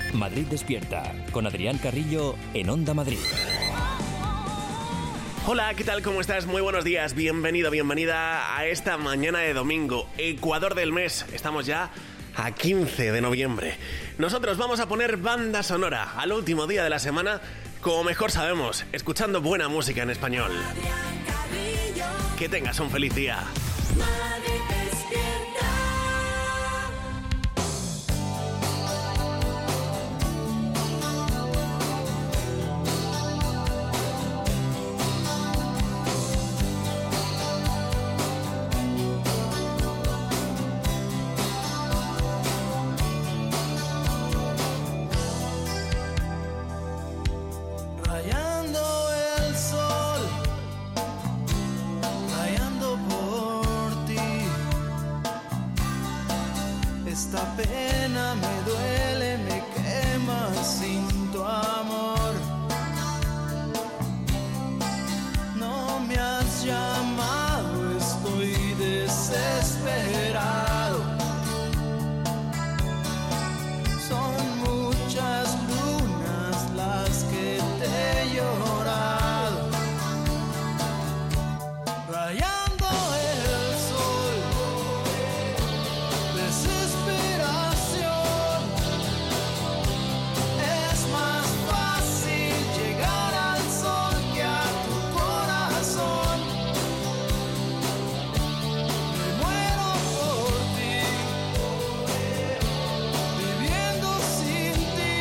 Madrid Despierta, con Adrián Carrillo en Onda Madrid. Hola, ¿qué tal? ¿Cómo estás? Muy buenos días, bienvenido, bienvenida a esta mañana de domingo, Ecuador del mes. Estamos ya a 15 de noviembre. Nosotros vamos a poner banda sonora al último día de la semana, como mejor sabemos, escuchando buena música en español. Que tengas un feliz día. Esta pena me duele, me quema sin tu amor. No me has llamado, estoy desesperado. Son muchas lunas las que te he llorado. Rayando el sol, desesperación. Es más fácil llegar al sol que a tu corazón. Me muero por ti, viviendo sin ti,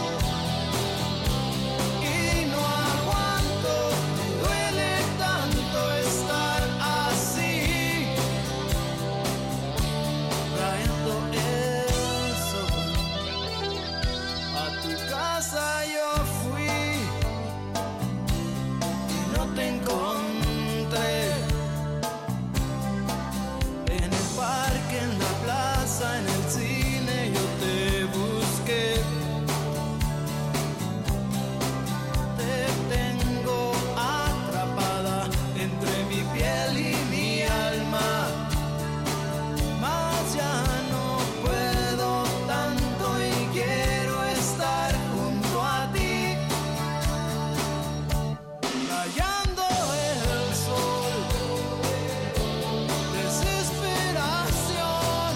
y no aguanto, me duele tanto estar así. Rayando el sol, a tu casa yo fui y no te encontré. En el parque, en la plaza, en el cine yo te busqué. Te tengo atrapada entre mi piel y mi alma. Mas ya no puedo tanto y quiero estar junto a ti. Rayando el sol, desesperación.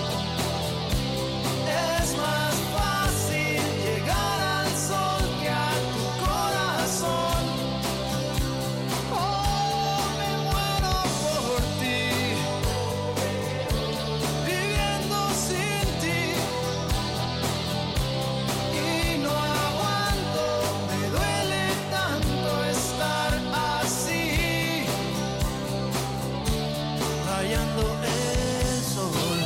Es más fácil llegar al sol que a tu corazón. Oh, me muero por ti, viviendo sin ti, y no aguanto, me duele tanto estar así. Rayando el sol.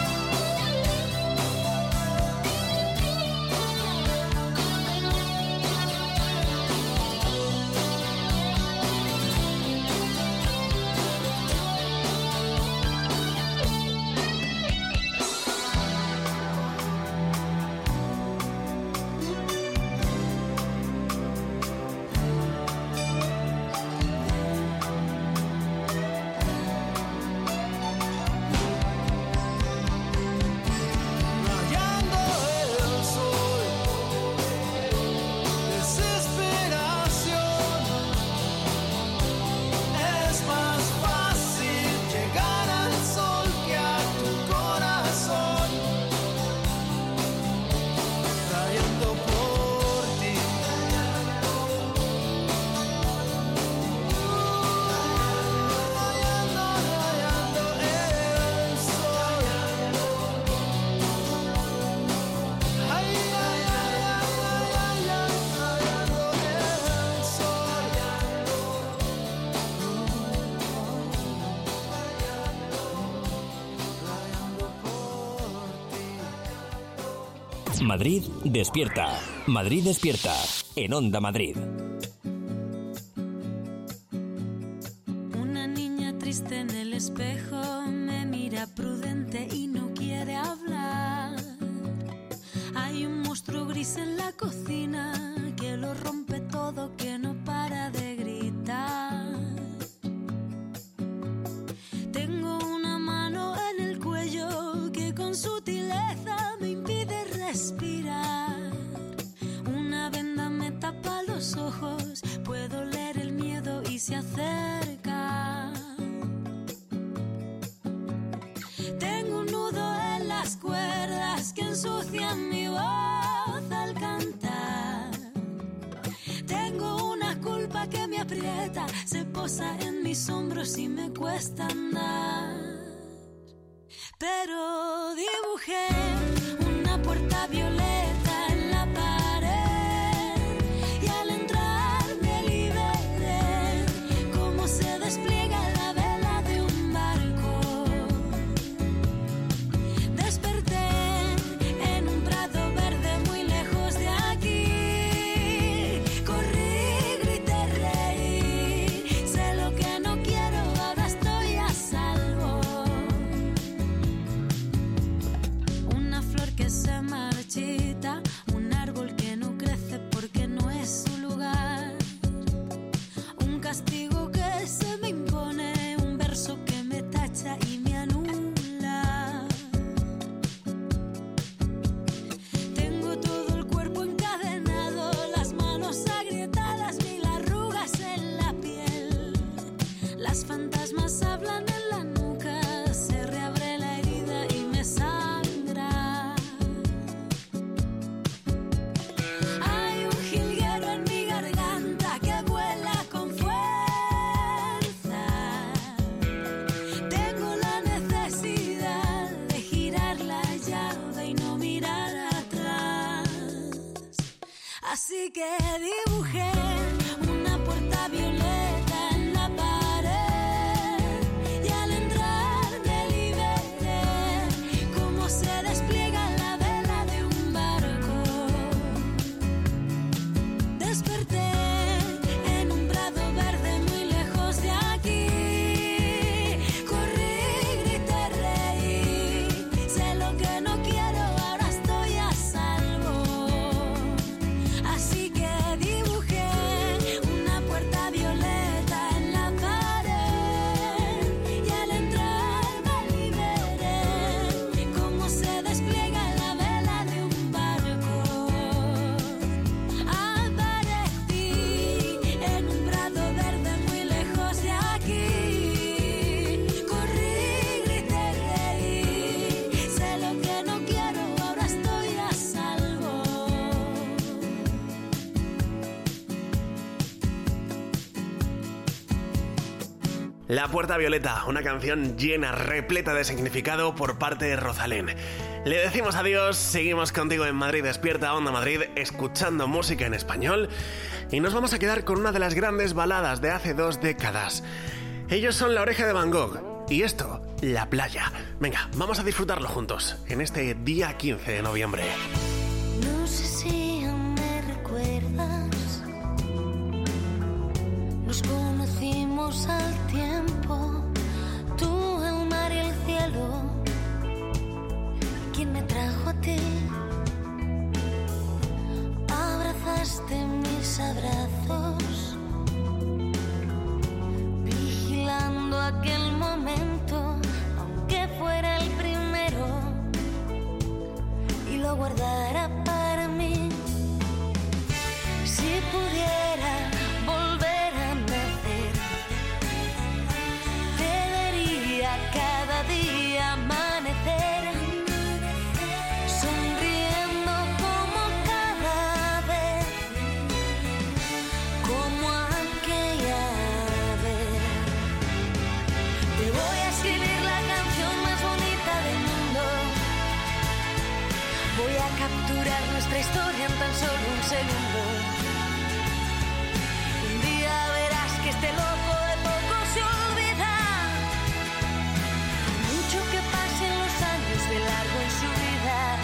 Rayando el sol, desesperación. Es más fácil llegar al sol que a tu corazón. Rayando por ti, rayando el sol. Ay, ay, ay, ay, ay, ay, rayando el sol. Rayando por ti. Madrid Despierta. Madrid Despierta, en Onda Madrid. Una niña triste en el espejo me mira prudente y no quiere hablar. Hay un monstruo gris en la cocina que lo rompe todo, que no para de gritar. Tengo una mano en el cuello que con sutileza me impide respirar. tapa los ojos, puedo leer el miedo y se acerca. Tengo un nudo en las cuerdas que ensucian mi voz al cantar. Tengo una culpa que me aprieta, se posa en mis hombros y me cuesta andar. Pero dibujé una puerta violeta en la pared y al entrar me liberé, como se despliega la vela de un barco. Desperté en un prado verde muy lejos de aquí. Corrí, grité, reí, sé lo que no quiero, ahora estoy a salvo. Una flor que se marchita, un árbol que no crece porque no es su lugar. Un castigo que se me impone, un verso que me tacha y me anula. Tengo todo el cuerpo encadenado, las manos agrietadas, mil arrugas en la piel. Las fantasmas hablan en la nuca, se reabre la herida y me sangra. Hay un jilguero en mi garganta que vuela con fuerza. Tengo la necesidad de girar la llave y no mirar atrás. Así que dibujé una puerta violeta en la pared y al entrar me liberé, como se despliega la vela de un barco. Desperté en un prado verde muy lejos de aquí. Corrí, grité, reí, sé lo que no quiero, ahora estoy a salvo. Así que dibujé una puerta violeta en la pared y al entrar me liberé, como se despliega la vela de un barco. Aparecí en un prado verde muy lejos de aquí. Corrí, grité, reí, sé lo que no quiero, ahora estoy a salvo. La Puerta Violeta, una canción llena, repleta de significado por parte de Rosalén. Le decimos adiós, seguimos contigo en Madrid Despierta, Onda Madrid, escuchando música en español y nos vamos a quedar con una de las grandes baladas de hace 2 décadas. Ellos son La Oreja de Van Gogh y esto, La Playa. Venga, vamos a disfrutarlo juntos en este día 15 de noviembre. No sé si aún me recuerdas. Nos conocimos al tiempo, tú, el mar y el cielo. ¿Quién me trajo a ti? Abrazaste mis abrazos, vigilando aquel momento, aunque fuera el primero, y lo guardara para mí. Si pudiera volver a nacer, te daría cada día amanecer, sonriendo como cada vez, como aquella vez. Te voy a escribir la canción más bonita del mundo. Voy a capturar nuestra historia en tan solo un segundo. Un día verás que este loco de poco se olvida. Mucho que pasen los años de largo en su vida.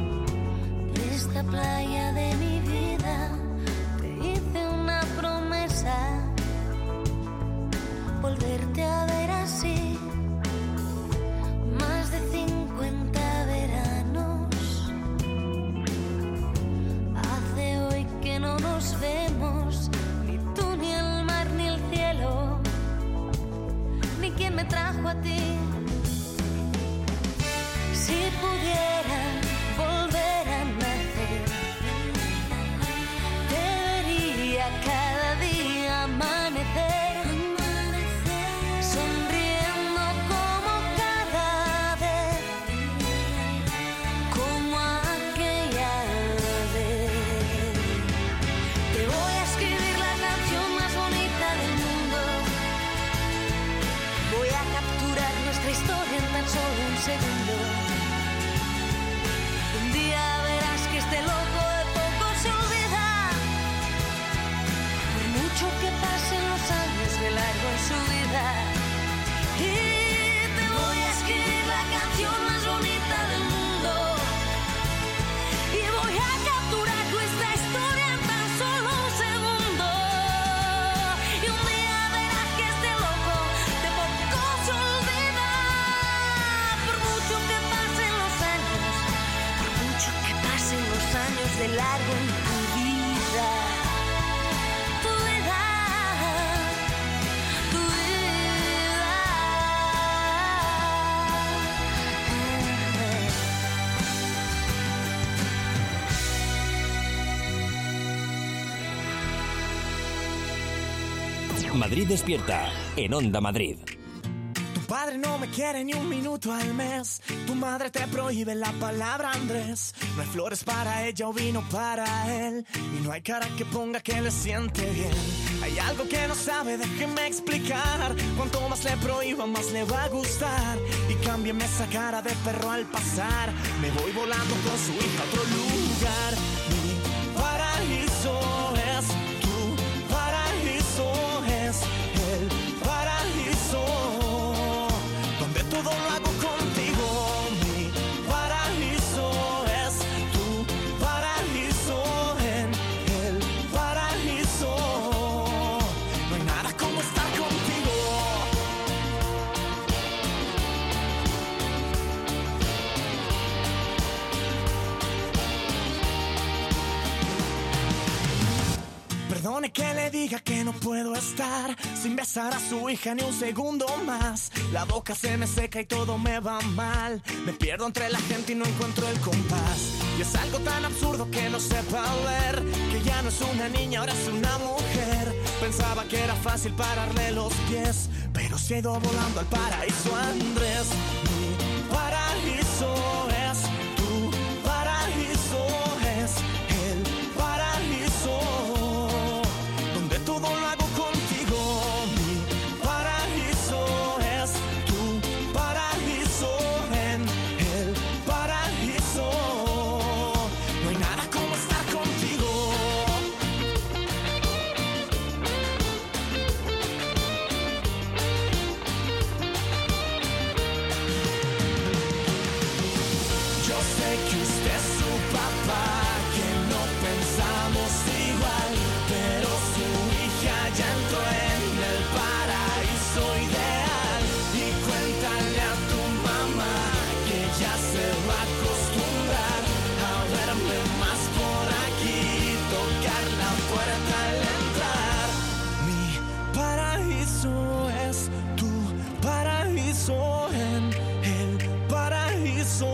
playa de mi vida te hice una promesa. a ti. Si pudiera volver a nacer, te vería cada día amanecer, sonriendo como cada vez, como aquella vez. Te voy a escribir la canción más bonita del mundo. Voy a capturar nuestra historia en tan solo un segundo. Un día verás que este loco de poco se olvida, por mucho que pasen los años de largo en su vida. Y te voy a escribir la canción más bonita del mundo, y voy a capturar nuestra historia en tan solo un segundo. Y un día verás que este loco de poco se olvida, por mucho que pasen los años, por mucho que pasen los años de largo en tu vida. Tu vida, tu vida. Madrid Despierta, en Onda Madrid. Tu padre no me quiere ni un minuto al mes. Tu madre te prohíbe la palabra Andrés. No hay flores para ella o vino para él. Y no hay cara que ponga que le siente bien. Hay algo que no sabe, déjeme explicar. Cuanto más le prohíba, más le va a gustar. Y cámbiame esa cara de perro al pasar. Me voy volando con su hija a otro lugar. Mi paraíso es tu paraíso, es el paraíso, donde todo lo hago contigo. Mi paraíso es tu paraíso, en el paraíso. No hay nada como estar contigo. Perdone que le diga que no puedo estar sin besar a su hija ni un segundo más. La boca se me seca y todo me va mal. Me pierdo entre la gente y no encuentro el compás. Y es algo tan absurdo que no sepa ver, que ya no es una niña, ahora es una mujer. Pensaba que era fácil pararle los pies, pero se ha ido volando al paraíso Andrés. Mi paraíso es tu paraíso, es el paraíso, donde todo lo hago contigo. Mi paraíso es tu paraíso, en el paraíso. No hay nada como estar contigo. Yo sé que usted es su papá, que no pensamos igual, pero su hija ya entró en el paraíso ideal. Y cuéntale a tu mamá que ya se va a acostumbrar a verme más por aquí, tocar la puerta al entrar. Mi paraíso es tu paraíso, en el paraíso.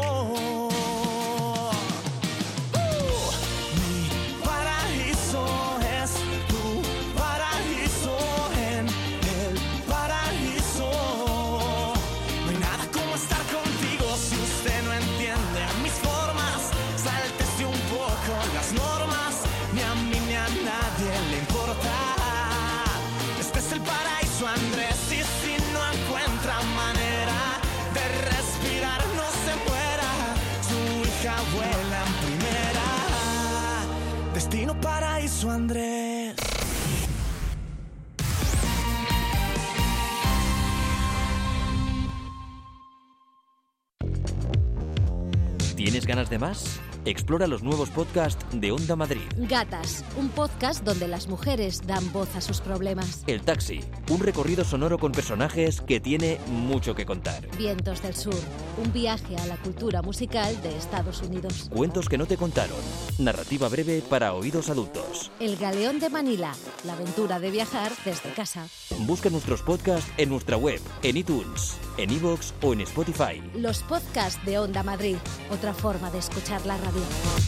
Mi paraíso es tu paraíso, en el paraíso. No hay nada como estar contigo. Si usted no entiende mis formas, sáltese un poco las normas. Ni a mí ni a nadie le importa. Este es el paraíso Andrés, y si no encuentra manera de respirar, no se muera. Su hija vuela en primera. Destino paraíso Andrés. ¿Tienes ganas de más? Explora los nuevos podcasts de Onda Madrid. Gatas, un podcast donde las mujeres dan voz a sus problemas. El Taxi, un recorrido sonoro con personajes que tiene mucho que contar. Vientos del Sur, un viaje a la cultura musical de Estados Unidos. Cuentos que no te contaron. Narrativa breve para oídos adultos. El Galeón de Manila, la aventura de viajar desde casa. Busca nuestros podcasts en nuestra web, en iTunes. en iVoox o en Spotify. Los podcasts de Onda Madrid, otra forma de escuchar la radio.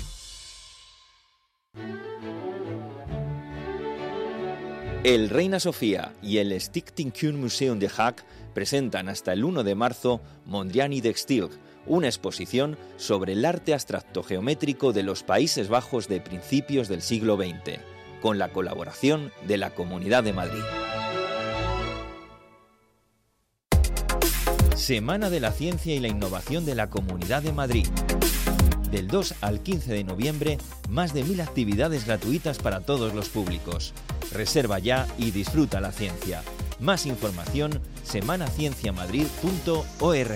El Reina Sofía y el Stichtingkunstmuseum de Haag presentan hasta el 1 de marzo Mondrian de Stilg, una exposición sobre el arte abstracto geométrico de los Países Bajos de principios del siglo XX, con la colaboración de la Comunidad de Madrid. Semana de la Ciencia y la Innovación de la Comunidad de Madrid. Del 2 al 15 de noviembre, más de 1000 actividades gratuitas para todos los públicos. Reserva ya y disfruta la ciencia. Más información, semanacienciamadrid.org.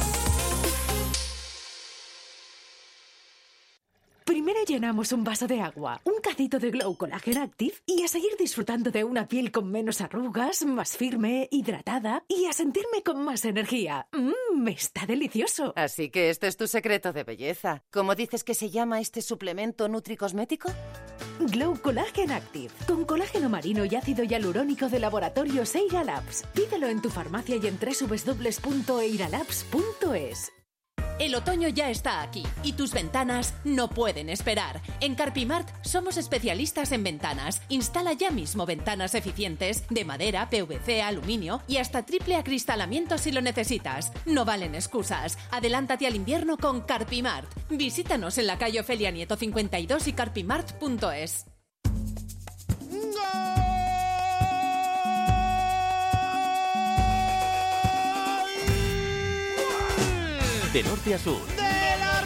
Primero llenamos un vaso de agua, un cacito de Glow Collagen Active y a seguir disfrutando de una piel con menos arrugas, más firme, hidratada y a sentirme con más energía. Está delicioso. Así que este es tu secreto de belleza. ¿Cómo dices que se llama este suplemento nutricosmético? Glow Collagen Active, con colágeno marino y ácido hialurónico de laboratorio Eira Labs. Pídelo en tu farmacia y en www.eiralabs.es. El otoño ya está aquí y tus ventanas no pueden esperar. En Carpimart somos especialistas en ventanas. Instala ya mismo ventanas eficientes de madera, PVC, aluminio y hasta triple acristalamiento si lo necesitas. No valen excusas. Adelántate al invierno con Carpimart. Visítanos en la calle Ofelia Nieto 52 y carpimart.es. De norte a sur. De la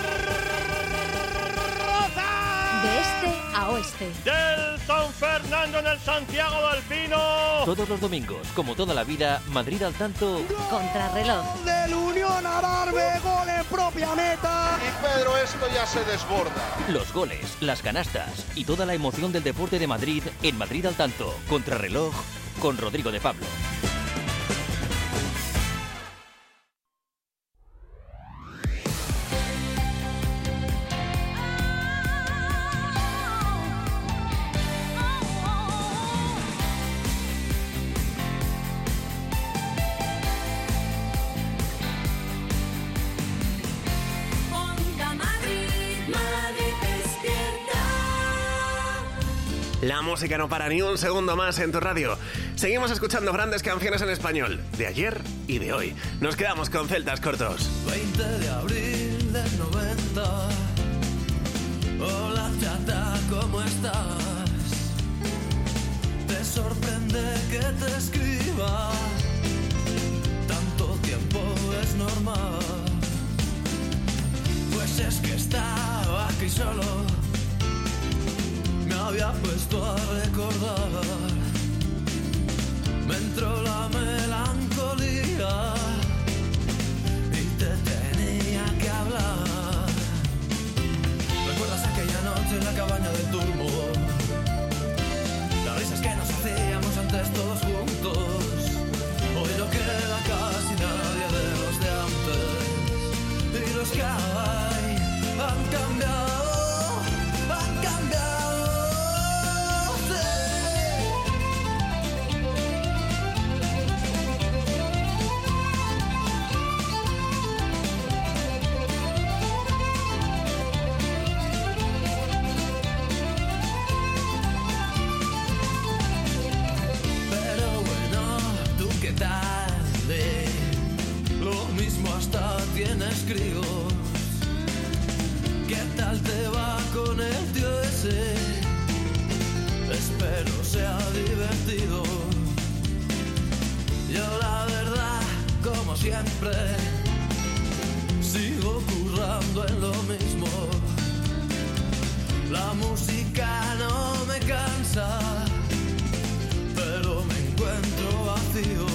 Roza. De este a oeste. Del San Fernando en el Santiago del Pino. Todos los domingos, como toda la vida, Madrid al tanto. Contrarreloj. Del Unión Adarve, gol en propia meta. Y Pedro, esto ya se desborda. Los goles, las canastas y toda la emoción del deporte de Madrid en Madrid al tanto. Contrarreloj con Rodrigo de Pablo. La música no para ni un segundo más en tu radio. Seguimos escuchando grandes canciones en español, de ayer y de hoy. Nos quedamos con Celtas Cortos. 20 de abril del 90. Hola chata, ¿cómo estás? Te sorprende que te escriba. Tanto tiempo es normal. Pues es que estaba aquí solo. Me había puesto a recordar. Me entró la melancolía y te tenía que hablar. ¿Recuerdas aquella noche en la cabaña del Turmo? Las risas que nos hacíamos antes todos juntos. Hoy no queda casi nadie de los de antes. Y los que hay han cambiado. Lo mismo hasta tienes críos. ¿Qué tal te va con el tío ese? Espero sea divertido. Yo la verdad, como siempre, sigo currando en lo mismo. La música no me cansa, pero me encuentro vacío.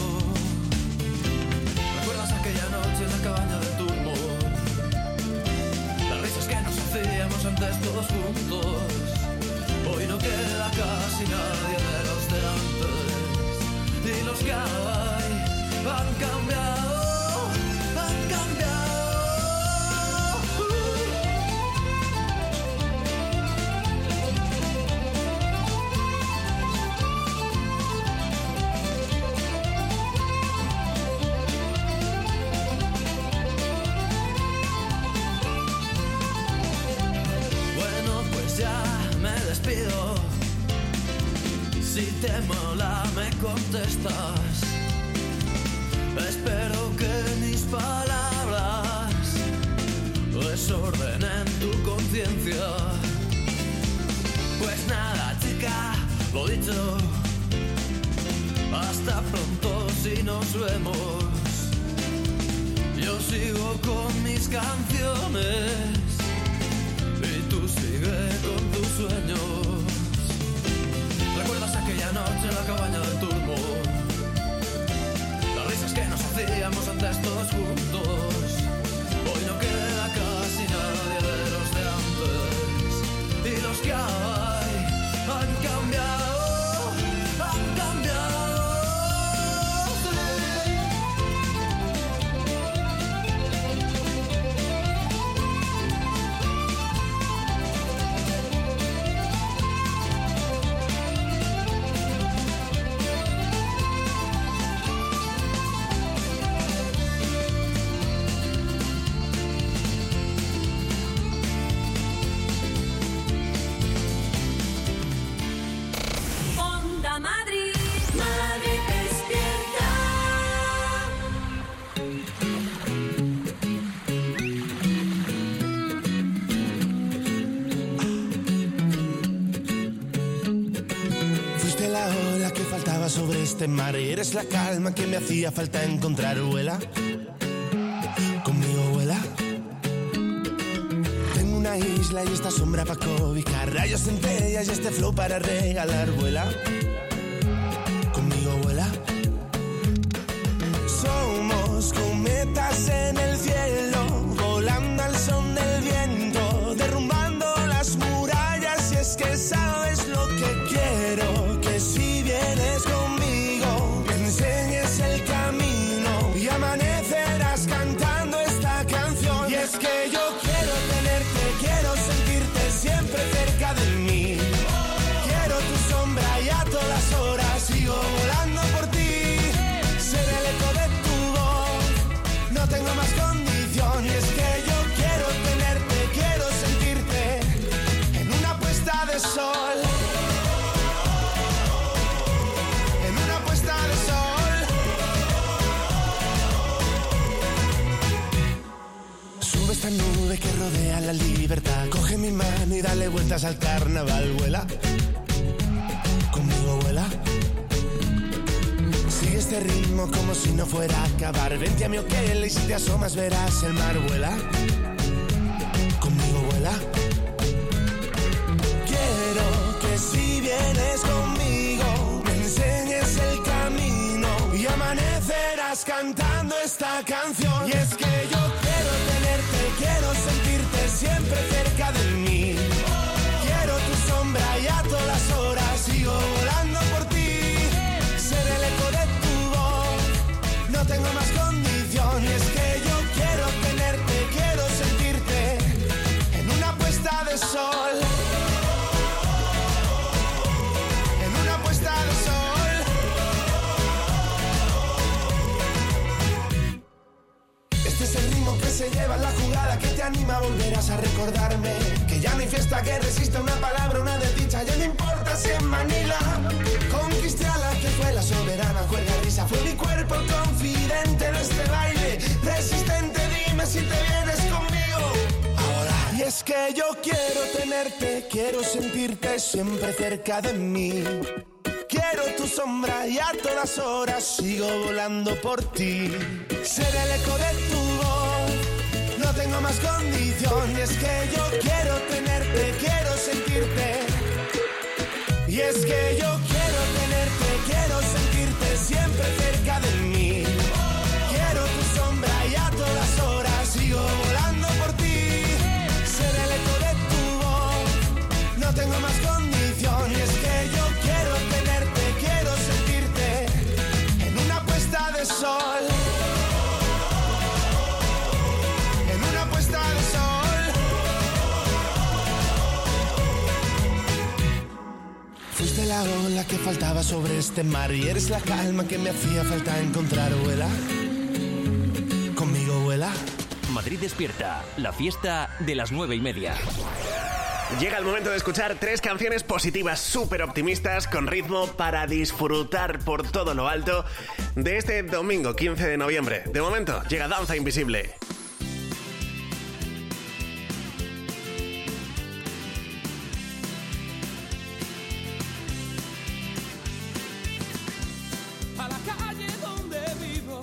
Aquella noche en la cabaña del Turmo, las risas que nos hacíamos antes todos juntos. Hoy no queda casi nadie de los de antes. Y los que hay han cambiado, han cambiado. Si te mola me contestas. Espero que mis palabras desordenen tu conciencia. Pues nada, chica, lo dicho. Hasta pronto si nos vemos. Yo sigo con mis canciones y tú sigue con tus sueños. ¿Recuerdas aquella noche en la cabaña del turbo? Las risas que nos hacíamos antes todos juntos. Hoy no queda casi nadie de los de antes. Y los que hay han cambiado, han cambiado. Sobre este mar y eres la calma que me hacía falta encontrar. Vuela conmigo, vuela. Tengo una isla y esta sombra para cobijar, rayos, centellas y este flow para regalar. Vuela conmigo, vuela. Somos cometas en el cielo, volando al son del viento, derrumbando las murallas. Y es que sabes lo que quiero, que si vienes conmigo me enseñes el camino y amanecerás cantando esta canción. Y es que yo quiero tenerte, quiero sentirte siempre cerca de mí. Quiero tu sombra y a todas horas sigo volando por ti. Ser el eco de tu voz, no tengo más condición. Y es que yo quiero tenerte, quiero sentirte en una puesta de sol. En una puesta de sol. Sube esta nube que rodea la libertad. Coge mi mano y dale vueltas al carnaval. Vuela conmigo, vuela. Sigue este ritmo como si no fuera a acabar. Vente a mi hotel y si te asomas verás el mar. Vuela conmigo, vuela. Quiero que si vienes conmigo me enseñes el camino y amanecerás cantando esta canción. Y es que yo quiero tenerte, quiero sentirte siempre cerca de mí. Quiero tu sombra y a todas horas sigo volando por ti. Ser el eco de tu voz, no tengo más condición. Y es que yo quiero tenerte, quiero sentirte en una puesta de sol. En una puesta de sol. Este es el ritmo que se lleva en la jugada, que te anima, volverás a recordarme que ya no hay fiesta que resista una palabra, una desdicha. Ya no importa si en Manila conquisté a la que fue la soberana, cuelga risa. Fue mi cuerpo el confidente de este baile, resistente. Dime si te vienes conmigo ahora. Y es que yo quiero tenerte, quiero sentirte siempre cerca de mí. Quiero tu sombra y a todas horas sigo volando por ti. Ser el eco de tu voz, no tengo más condición. Y es que yo quiero tenerte, quiero sentirte. Y es que yo quiero tenerte, quiero sentirte siempre cerca de mí. Quiero tu sombra y a todas horas sigo volando por ti. Ser el eco de tu voz, no tengo más condición. Y es que yo quiero tenerte, quiero sentirte en una puesta de sol. En una puesta de sol. Fuiste la ola que faltaba sobre este mar y eres la calma que me hacía falta encontrar. Vuela conmigo, vuela. Madrid despierta, la fiesta de las 9:30. Llega el momento de escuchar 3 canciones positivas, súper optimistas, con ritmo para disfrutar por todo lo alto de este domingo 15 de noviembre. De momento, llega Danza Invisible. A la calle donde vivo,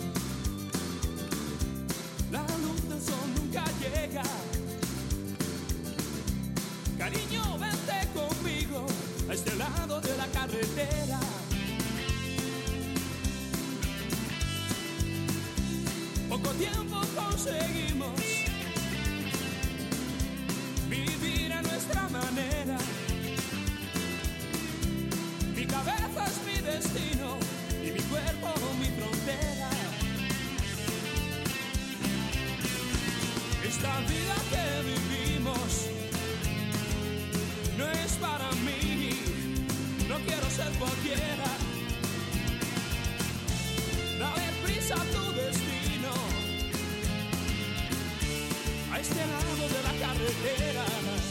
la luz del sol nunca llega. Cariño, vente conmigo a este lado de la carretera. Poco tiempo conseguimos vivir a nuestra manera. Mi cabeza es mi destino y mi cuerpo mi frontera. Esta vida que vivimos no es para mí, no quiero ser cualquiera. Dale prisa a tu destino, a este lado de la carretera.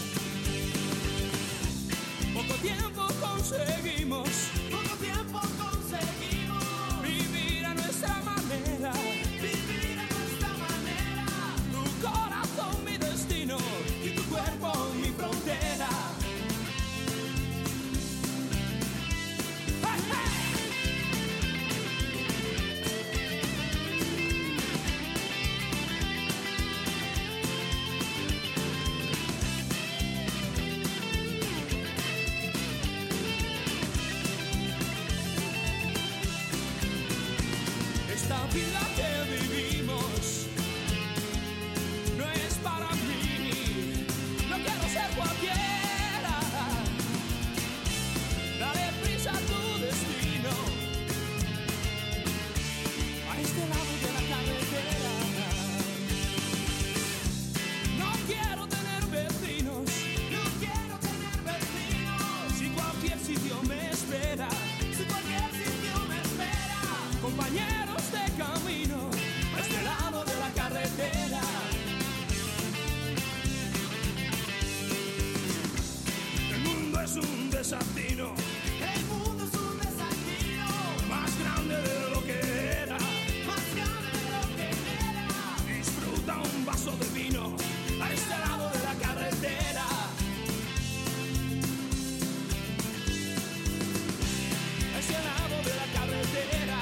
Poco tiempo conseguimos vivir a nuestra manera. Vivir a nuestra manera. Tu corazón mi destino y tu cuerpo mi frontera. Esta vida que vivimos no es para mí, no quiero ser cualquiera. Dale prisa a tu destino, a este lado de la carretera. No quiero tener vecinos, si cualquier sitio me espera, compañeros de camino, a este lado de la carretera. El mundo es un desatino, más grande de lo que era, disfruta un vaso de vino, a este lado de la carretera. A este lado de la carretera.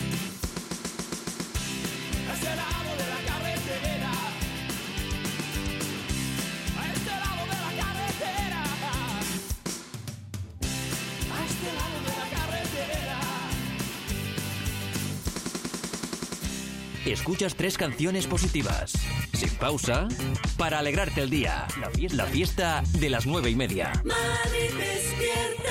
A este lado de la carretera, a este lado de la carretera, a este lado de la carretera. Escuchas 3 canciones positivas, sin pausa, para alegrarte el día. La fiesta de las 9:30. Madrid despierta.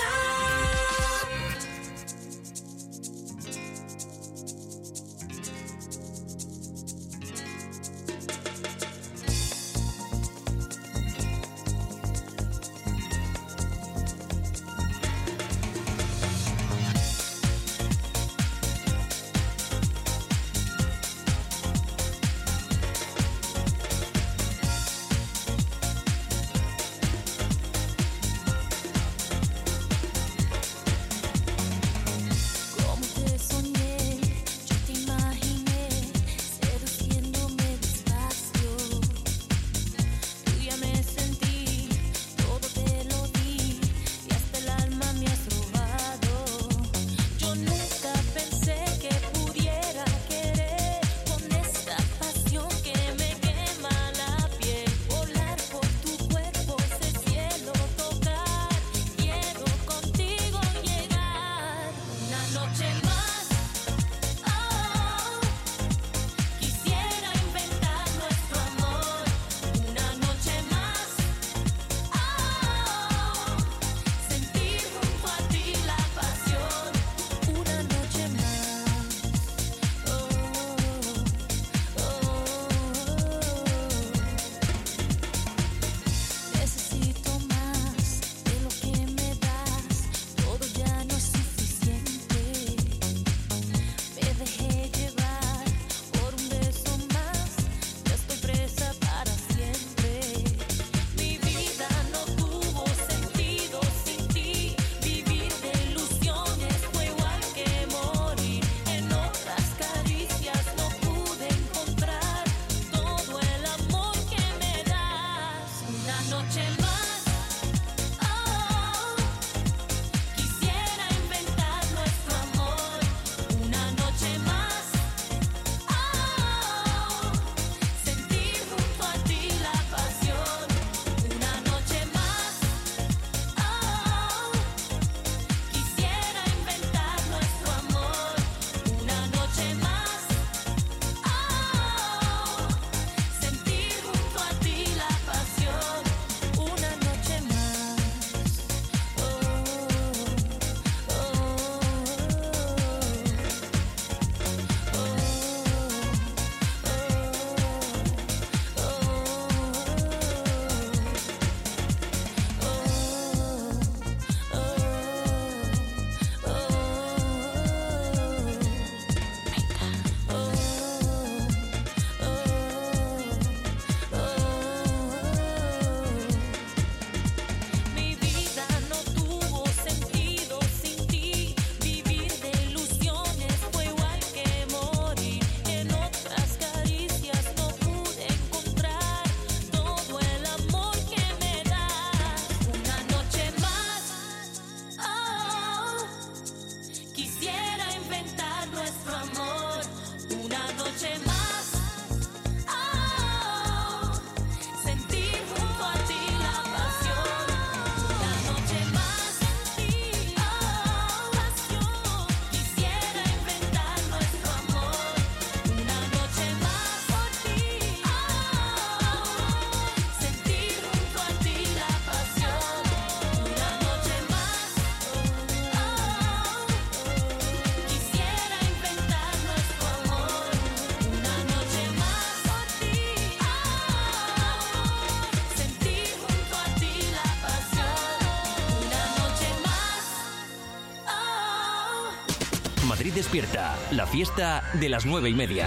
Madrid despierta, la fiesta de las 9:30.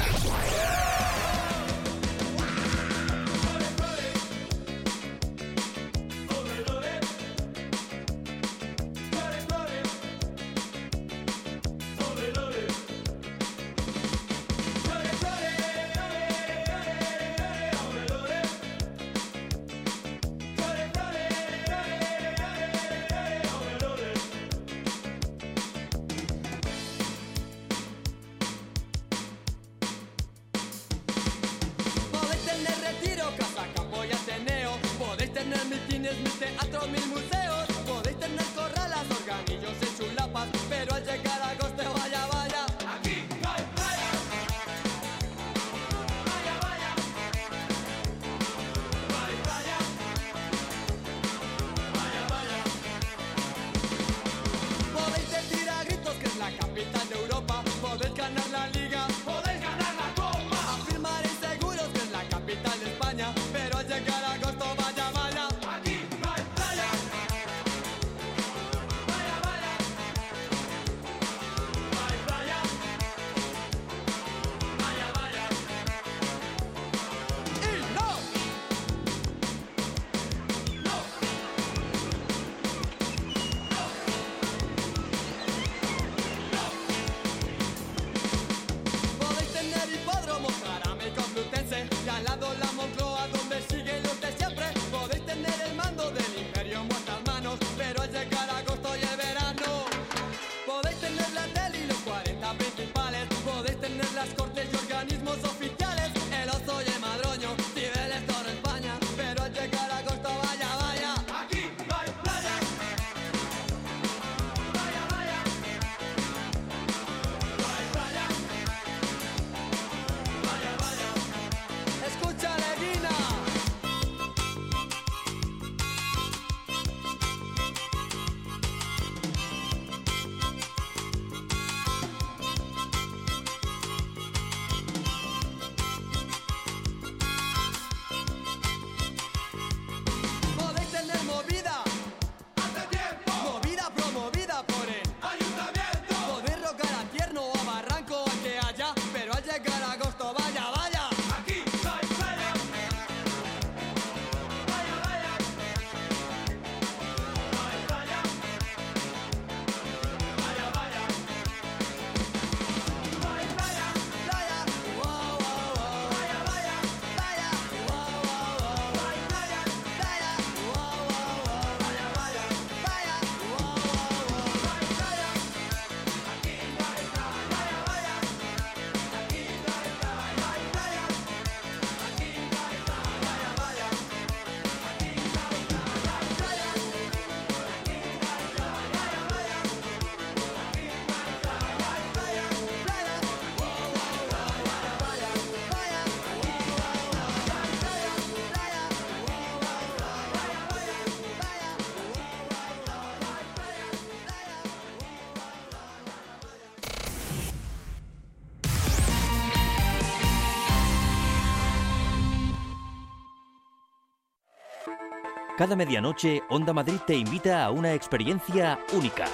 Cada medianoche, Onda Madrid te invita a una experiencia única.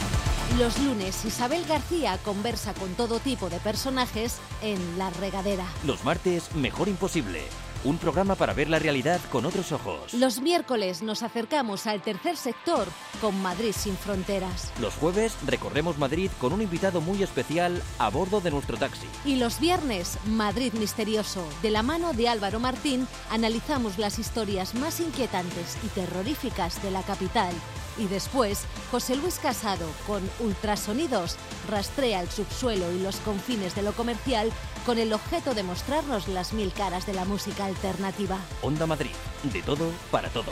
Los lunes, Isabel García conversa con todo tipo de personajes en La Regadera. Los martes, Mejor Imposible. Un programa para ver la realidad con otros ojos. Los miércoles nos acercamos al tercer sector con Madrid sin fronteras. Los jueves recorremos Madrid con un invitado muy especial a bordo de nuestro taxi. Y los viernes, Madrid Misterioso. De la mano de Álvaro Martín, analizamos las historias más inquietantes y terroríficas de la capital. Y después, José Luis Casado, con Ultrasonidos, rastrea el subsuelo y los confines de lo comercial con el objeto de mostrarnos las mil caras de la música alternativa. Onda Madrid, de todo para todos.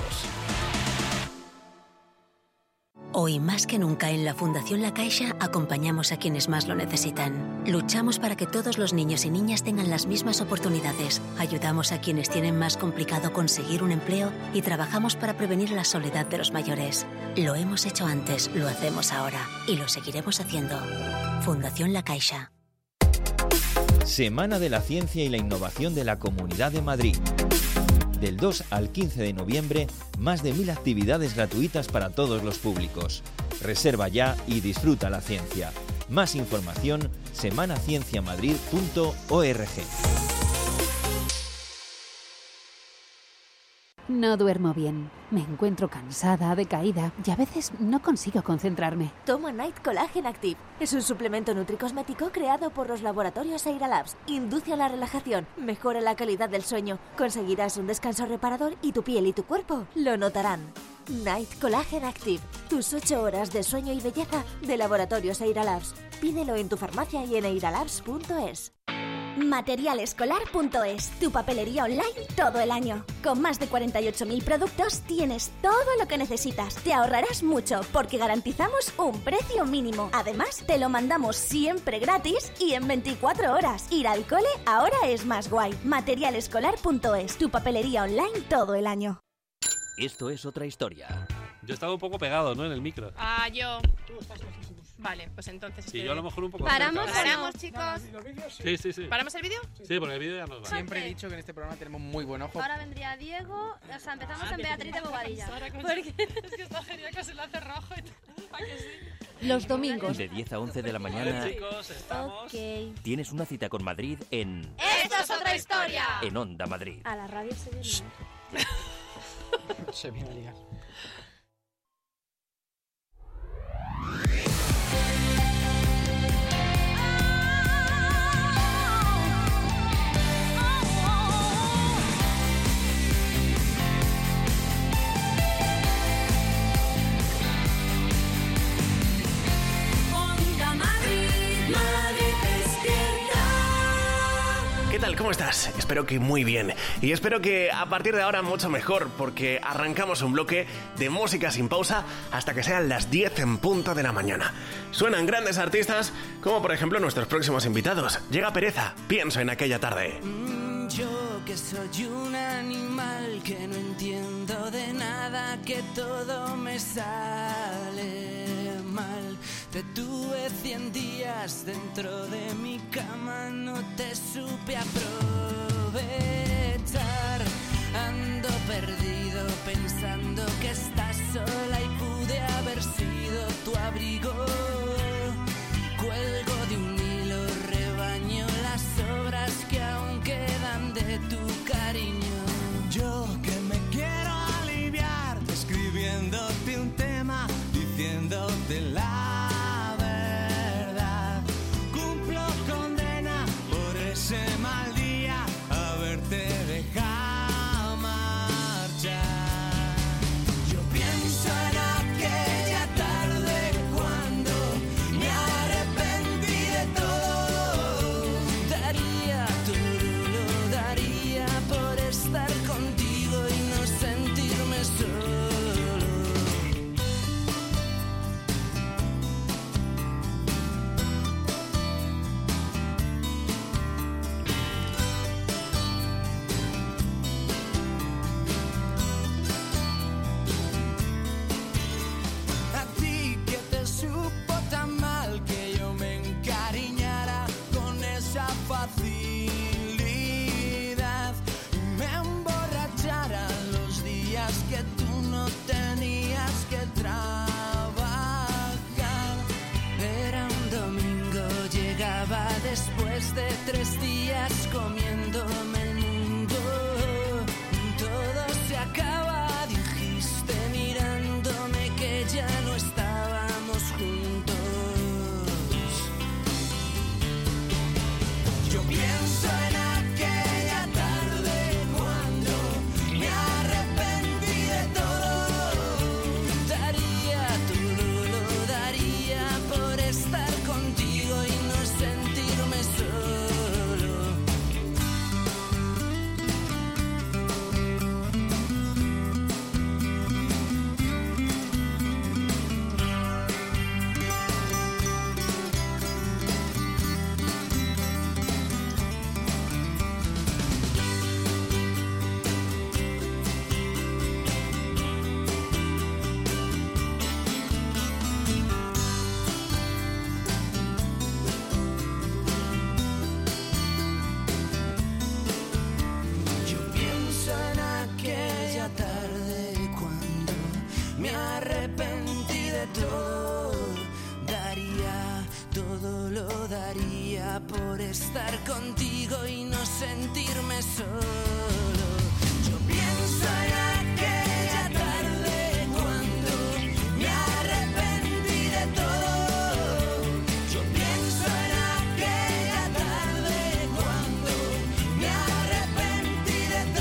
Hoy más que nunca en la Fundación La Caixa acompañamos a quienes más lo necesitan. Luchamos para que todos los niños y niñas tengan las mismas oportunidades. Ayudamos a quienes tienen más complicado conseguir un empleo y trabajamos para prevenir la soledad de los mayores. Lo hemos hecho antes, lo hacemos ahora y lo seguiremos haciendo. Fundación La Caixa. Semana de la Ciencia y la Innovación de la Comunidad de Madrid. Del 2 al 15 de noviembre, más de 1000 actividades gratuitas para todos los públicos. Reserva ya y disfruta la ciencia. Más información, semanacienciamadrid.org. No duermo bien. Me encuentro cansada, decaída y a veces no consigo concentrarme. Toma Night Collagen Active. Es un suplemento nutricosmético creado por los laboratorios Eira Labs. Induce a la relajación, mejora la calidad del sueño. Conseguirás un descanso reparador y tu piel y tu cuerpo lo notarán. Night Collagen Active. Tus 8 horas de sueño y belleza de laboratorios Eira Labs. Pídelo en tu farmacia y en eiralabs.es. Materialescolar.es, tu papelería online todo el año. Con más de 48.000 productos tienes todo lo que necesitas. Te ahorrarás mucho porque garantizamos un precio mínimo. Además, te lo mandamos siempre gratis y en 24 horas. Ir al cole ahora es más guay. Materialescolar.es, tu papelería online todo el año. Esto es otra historia. Yo estaba un poco pegado, ¿no? En el micro. Ah, yo. Vale, pues entonces... Sí, yo a lo mejor un poco... ¿Paramos? cerca. ¿Paramos, chicos? Sí. ¿Paramos el vídeo? Sí, porque el vídeo ya nos va. Siempre he dicho que en este programa tenemos muy buen ojo. Ahora vendría Diego, o sea, empezamos en Beatriz de Bobadilla. Porque es que está genial que se lo hace rojo y tal. ¿A que sí? Los domingos. De 10 a 11 de la mañana. Vale, chicos, estamos... Tienes una cita con Madrid en... ¡Esto es otra historia! En Onda Madrid. A la radio se viene. Se viene a ligar. ¿Qué tal? ¿Cómo estás? Espero que muy bien. Y espero que a partir de ahora mucho mejor, porque arrancamos un bloque de música sin pausa hasta que sean las 10 en punto de la mañana. Suenan grandes artistas, como por ejemplo nuestros próximos invitados. Llega Pereza, pienso en aquella tarde. Yo que soy un animal que no entiendo de nada, que todo me sale mal. Te tuve 100 días dentro de mi cama, no te supe aprovechar. Ando perdido pensando que estás sola y pude haber sido tu abrigo. Cuelgo de un hilo, rebaño las sobras que aún quedan de tu cariño. Yo que me quiero aliviar, escribiéndote un tema, diciéndote la verdad. Cumplo condena por ese mal día, haberte dejado marchar. Yo pienso en aquella tarde cuando me arrepentí de todo. Daría todo, lo daría por estar contigo y no sentirme solo. A ti que te supo tan mal que yo me encariñara con esa facilidad y me emborrachara los días que tú no tenías que trabajar. Era un domingo, llegaba después de 3 días comiéndome el mundo. Todo se acaba, dijiste mirándome que ya no estábamos juntos. Yo pienso en aquella tarde cuando me arrepentí de todo. Daría todo, lo daría por estar contigo y no sentirme solo. Yo pienso en aquella tarde cuando Me arrepentí de todo, daría todo, loca por estar contigo y no sentirme solo. Yo pienso en aquella tarde cuando me arrepentí de todo. Yo pienso en aquella tarde cuando me arrepentí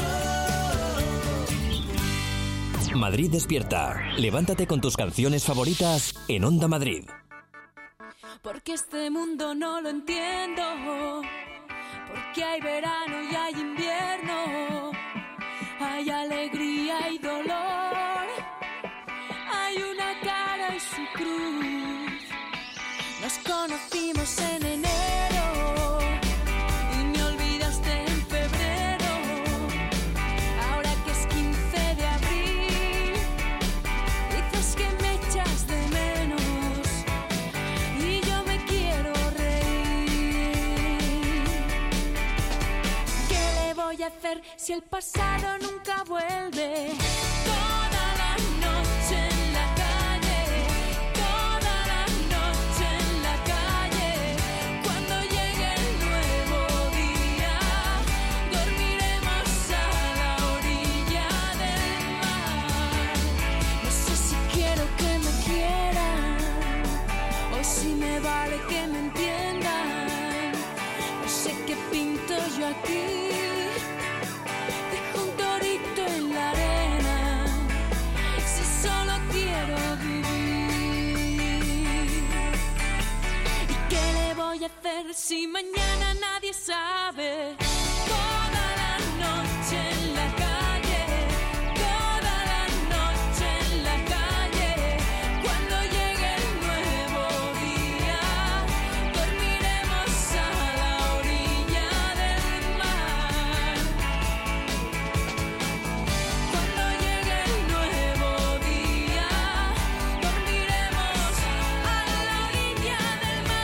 de todo. Madrid despierta. Levántate con tus canciones favoritas en Onda Madrid. Porque este mundo no lo entiendo, porque hay verano y hay invierno, hay alegría y dolor, hay una cara y su cruz. Nos conocimos en enero y me olvidaste en febrero. Ahora que es 15 de abril, dices que me echas de menos. Hacer si el pasado nunca vuelve. Toda la noche en la calle, toda la noche en la calle. Cuando llegue el nuevo día, dormiremos a la orilla del mar. No sé si quiero que me quieran o si me vale que me entiendan. No sé qué pinto yo aquí. Si mañana nadie sabe. Toda la noche en la calle, toda la noche en la calle. Cuando llegue el nuevo día, dormiremos a la orilla del mar. Cuando llegue el nuevo día, dormiremos a la orilla del mar.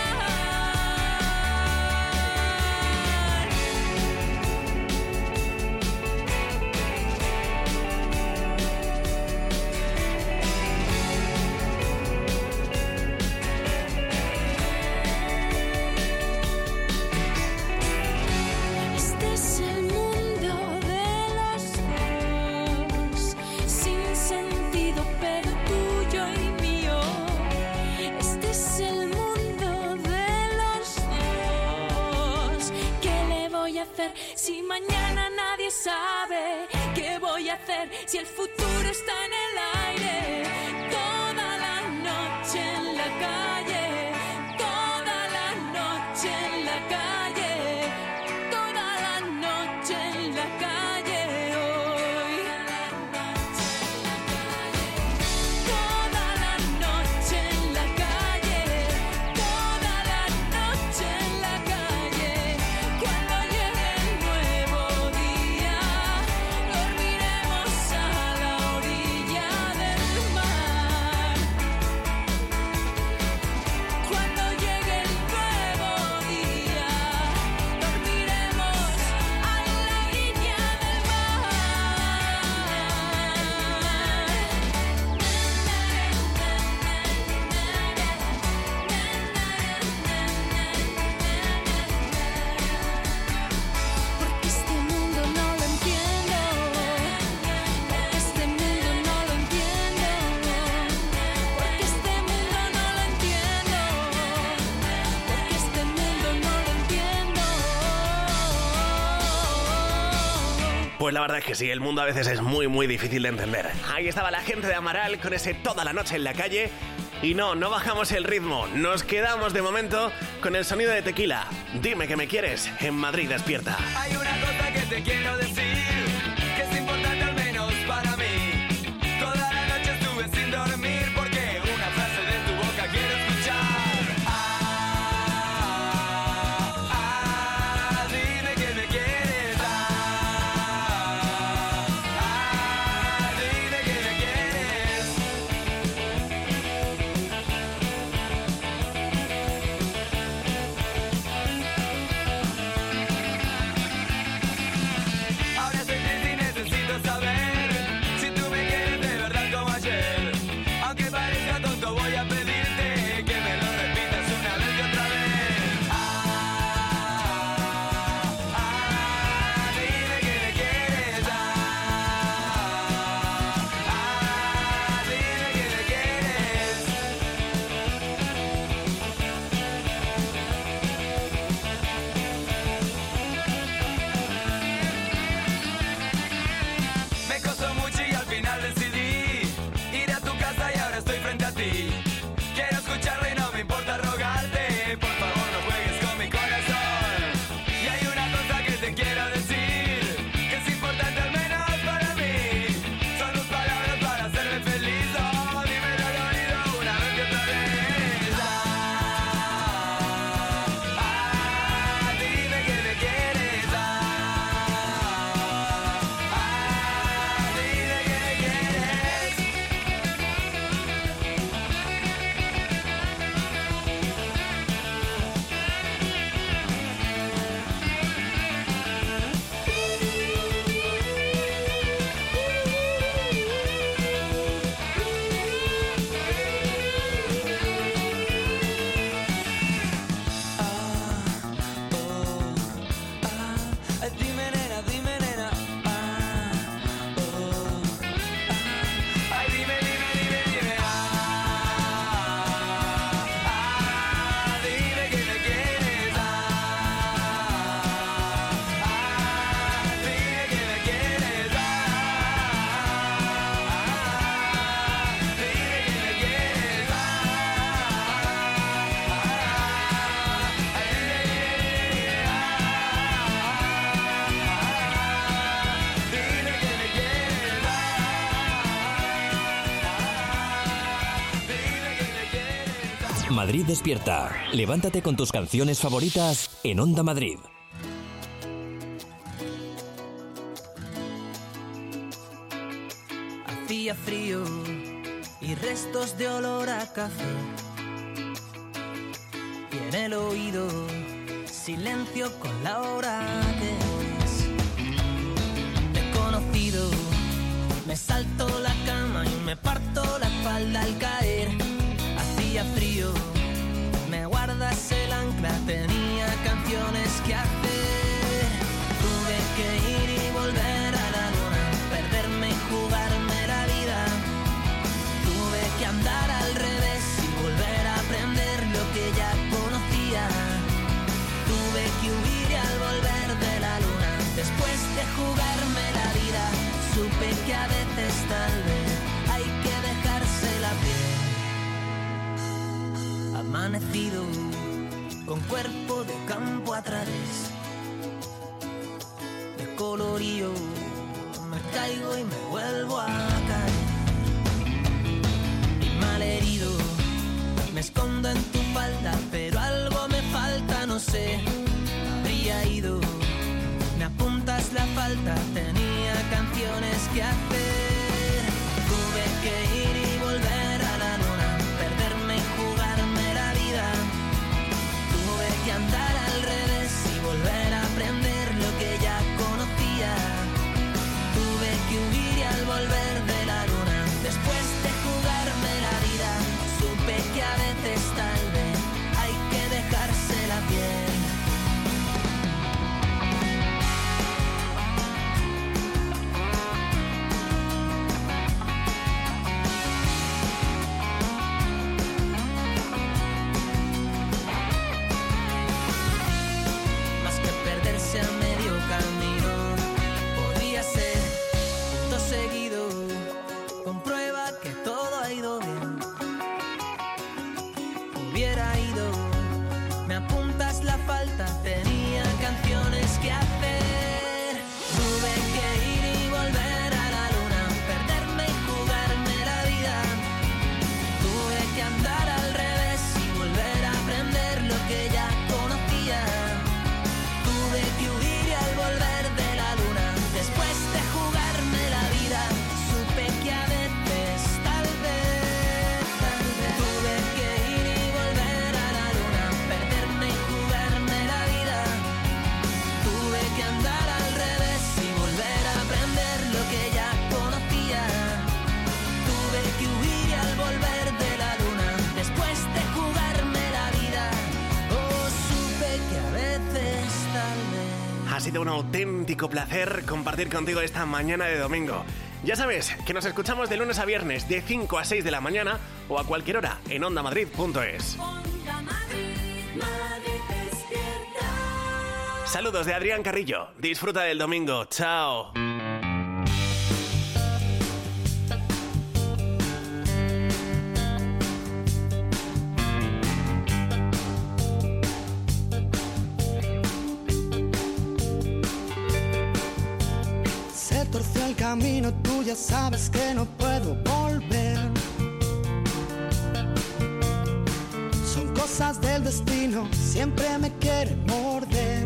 Este es el mundo de los dos, sin sentido pero tuyo y mío. Este es el mundo de los dos. ¿Qué le voy a hacer si mañana nadie sabe? ¿Qué voy a hacer si el futuro está en el aire? Toda la noche en la calle, toda la noche en la calle, toda la noche en la calle hoy. Toda la noche en la calle, toda la noche en la calle. Cuando llegue el nuevo día, dormiremos a la orilla del mar. Cuando llegue el nuevo día, dormiremos a la orilla del Porque este mundo no lo entiendo, porque este mundo no lo entiendo, porque este mundo no lo entiendo, porque este mundo no lo entiendo. Pues la verdad es que sí, el mundo a veces es muy muy difícil de entender. Ahí estaba la gente de Amaral con ese Toda la noche en la calle. Y no bajamos el ritmo, nos quedamos de momento con el sonido de Tequila. Dime que me quieres en Madrid despierta. Hay una cosa que te quiero decir, que es importante al menos para mí. Toda la noche estuve sin dormir porque una frase de tu boca quiero escuchar. Dime que me quieres. Dime que me quieres. Madrid despierta. Levántate con tus canciones favoritas en Onda Madrid. Hacía frío y restos de olor a café. Y en el oído, silencio con la hora que es. Te he conocido, me salto la cama y me parto la espalda al caer. Hacía frío, me guardas el ancla, tenía canciones que hacer. Tuve que ir y volver a la luna, perderme y jugarme la vida. Tuve que andar al revés y volver a aprender lo que ya conocía. Tuve que huir y al volver de la luna, después de jugarme la vida, supe que a veces tal vez hay que dejarse la piel. Amanecido con cuerpo de campo a través, de colorío me caigo y me vuelvo a caer. Y malherido me escondo en tu falda, pero algo me falta, no sé. Habría ido, me apuntas la falta, tenía canciones que hacer. Tuve que ir y volver a la luna, perderme y jugarme la vida. Tuve que andar al revés y volver a aprender lo que ya conocía. Tuve que huir y al volver de la luna, después de jugarme la vida, supe que a veces tal vez hay que dejarse la piel. Más que perderse a medio camino, podría ser punto seguido, comprueba que todo ha ido bien. Hubiera ido, me apuntas la falta, tenía canciones que hacer. Tuve que ir y volver a la luna, perderme y jugarme la vida. Tuve que andar al revés y volver a aprender lo que ya conocía. Tuve que huir y al volver de la luna, después de jugarme la vida, supe que a veces tal vez tuve que ir y volver a la luna, perderme y jugarme la vida. Tuve que andar al revés y volver a aprender lo que ya conocía. Tuve que huir y al volver de la luna, después de jugarme la vida, oh, supe que a veces tal vez. Ha sido un auténtico placer compartir contigo esta mañana de domingo. Ya sabes que nos escuchamos de lunes a viernes de 5 a 6 de la mañana o a cualquier hora en ondamadrid.es. Saludos de Adrián Carrillo. Disfruta del domingo. Chao. Se torció el camino, tú ya sabes que no puedo volver. Son cosas del destino, siempre me quiere morder.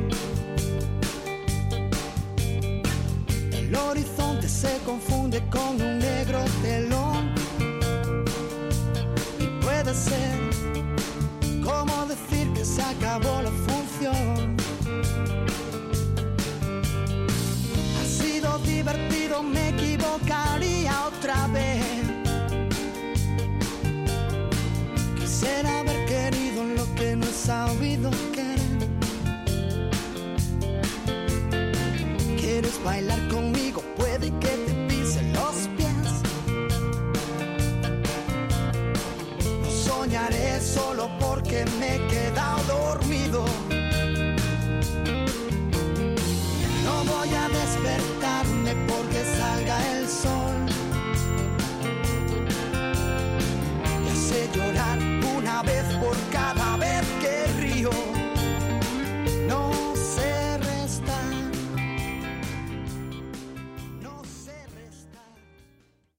El horizonte se confunde con un negro telón. Y puede ser como decir que se acabó la función. Ha sido divertido, me equivocaría otra vez. Quisiera